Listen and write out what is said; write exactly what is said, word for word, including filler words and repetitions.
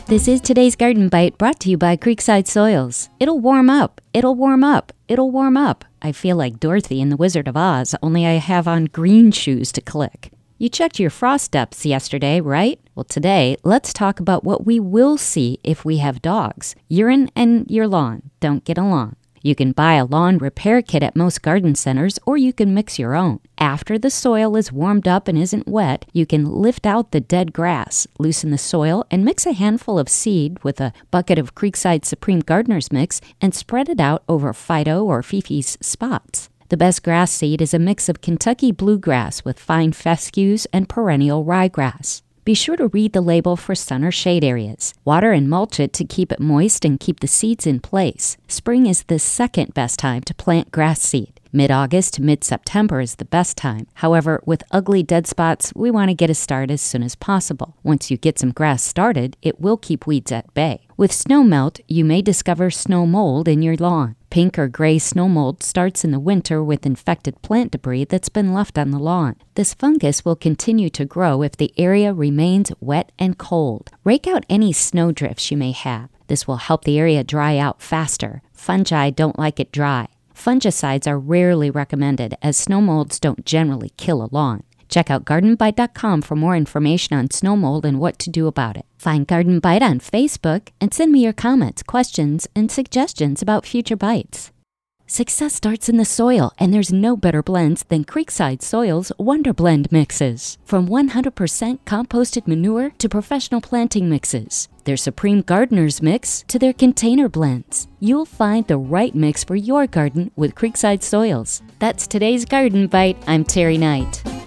This is today's Garden Bite, brought to you by Creekside Soils. It'll warm up. It'll warm up. It'll warm up. I feel like Dorothy in The Wizard of Oz, only I have on green shoes to click. You checked your frost depths yesterday, right? Well, today, let's talk about what we will see if we have dogs. Urine and your lawn don't get along. You can buy a lawn repair kit at most garden centers, or you can mix your own. After the soil is warmed up and isn't wet, you can lift out the dead grass, loosen the soil, and mix a handful of seed with a bucket of Creekside Supreme Gardener's Mix and spread it out over Fido or Fifi's spots. The best grass seed is a mix of Kentucky bluegrass with fine fescues and perennial ryegrass. Be sure to read the label for sun or shade areas. Water and mulch it to keep it moist and keep the seeds in place. Spring is the second best time to plant grass seed. Mid-August to mid-September is the best time. However, with ugly dead spots, we want to get a start as soon as possible. Once you get some grass started, it will keep weeds at bay. With snow melt, you may discover snow mold in your lawn. Pink or gray snow mold starts in the winter with infected plant debris that's been left on the lawn. This fungus will continue to grow if the area remains wet and cold. Rake out any snow drifts you may have. This will help the area dry out faster. Fungi don't like it dry. Fungicides are rarely recommended, as snow molds don't generally kill a lawn. Check out garden bite dot com for more information on snow mold and what to do about it. Find Garden Bite on Facebook and send me your comments, questions, and suggestions about future bites. Success starts in the soil, and there's no better blends than Creekside Soils Wonder Blend mixes. From one hundred percent composted manure to professional planting mixes, their Supreme Gardener's Mix to their container blends. You'll find the right mix for your garden with Creekside Soils. That's today's Garden Bite. I'm Terry Knight.